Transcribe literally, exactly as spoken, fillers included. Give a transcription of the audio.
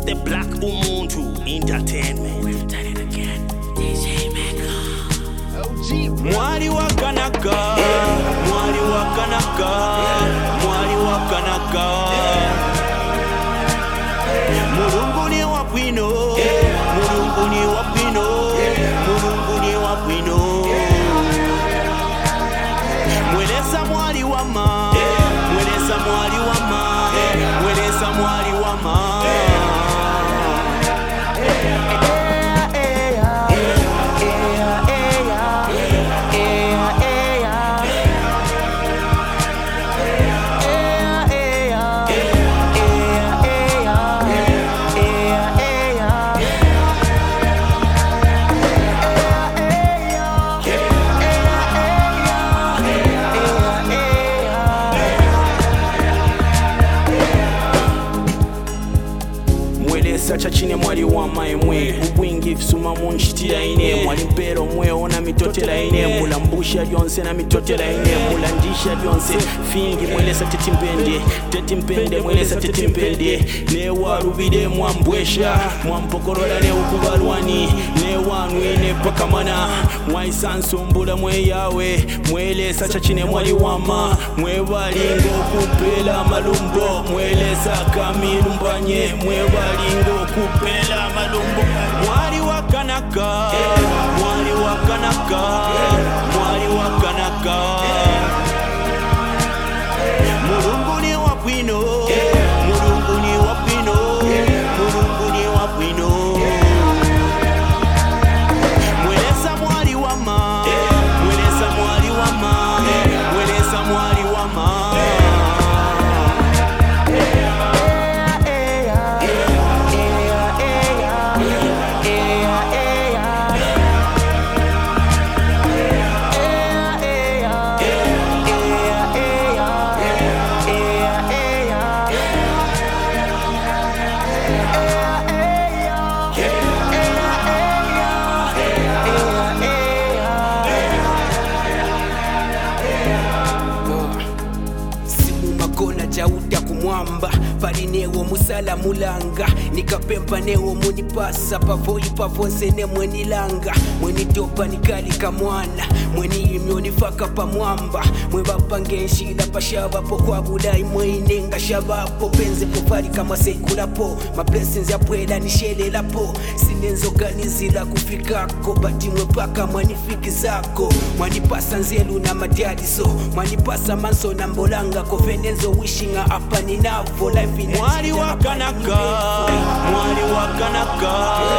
the Black Umuntu Entertainment. We've done it again. D J Mega. O G. Mwari wa Kanaka. Mwari wa Kanaka. Mwari wa Kanaka. Mulungu ni wa bwino. Mulungu ni wa bwino. Mulungu ni wa bwino. Mweleza mwari wa ma. Mweleza mwari wa ma. Mweleza mwari wa ma. Sacha chine mwali wa maimwe ubwingi fsuma munshitira ine mwali mpero mwe ona mitotela ine mulambusha lyonse na mitotela ine mulandisha lyonse fingi mwelesa tetimpende tetimpende mwelesa tetimpende ne warubide mwambwesha mwampokorola ne ukubalwani ne wanwine pakamana mwaisansumbula mwe yawe mwelesa chachine mwali wama mwe balingo kupela malumbo mwelesa kamilumbanye mwe balingo kupela malumbo mwari wa Kanaka mwari wa Kanaka mwari wa Kanaka mulungu ni wa bwino mulungu ni wa bwino mulungu ni wa bwino mweleza mwari wa ma mweleza mwari wa ma mweleza mwari wa ma jauta kumwamba palinewo musala mulanga nikapempa newo munipasa pavoi pavose ne mwenilanga mwenitopa nikalika mwana mweniyimyo nifaka pa mwamba mwevapange nshila pashavapo kwa budai mweinenga shavapo penze povali kama seikulapo mablessings ya pwela nishelelapo sinenzoganizila kufikako bati mwepaka mwanifiki zako mwanipasa nzelu na madadiso mwanipasa manso na mbolanga kovenenzo wishinga apa ninavo life in mwari wa Kanaka mwari wa Kanaka